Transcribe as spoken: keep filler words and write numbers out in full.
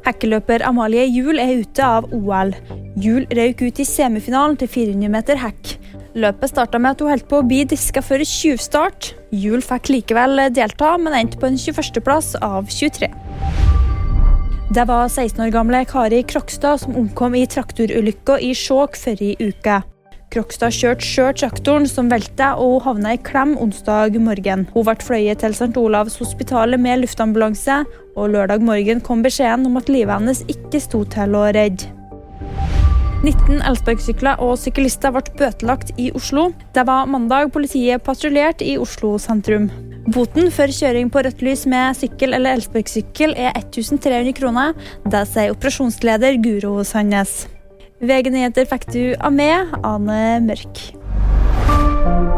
Hekkeløper Amalie Juel er ute av O L. Juel røyk ut i semifinalen til fire hundre meter hekk. Løpet startet med at hun holdt på å bli disket før tjuvstart. Juel fikk likevel delta, men endte på en tjueførste plass av tjuetre. Det var seksten år gamle Kari Krokstad som omkom i traktorulykka i Skjåk forrige uke. Krokstad kjørte selv traktoren som velte og havnet i klem onsdag morgen. Hun ble fløyet til Sankt Olavs hospitalet med luftambulanse, og lørdag morgen kom beskjeden om at livet hennes ikke stod til å redde. nitten elsparkesykler og syklister ble bøtelagt i Oslo. Det var mandag politiet patruljerte i Oslo sentrum. Boten for kjøring på rødt lys med sykkel eller elsparkesykkel er tre hundre kroner. Det sier operasjonsleder Guro Sandnes. V G-nyheter fikk du av meg, Ane Mørk.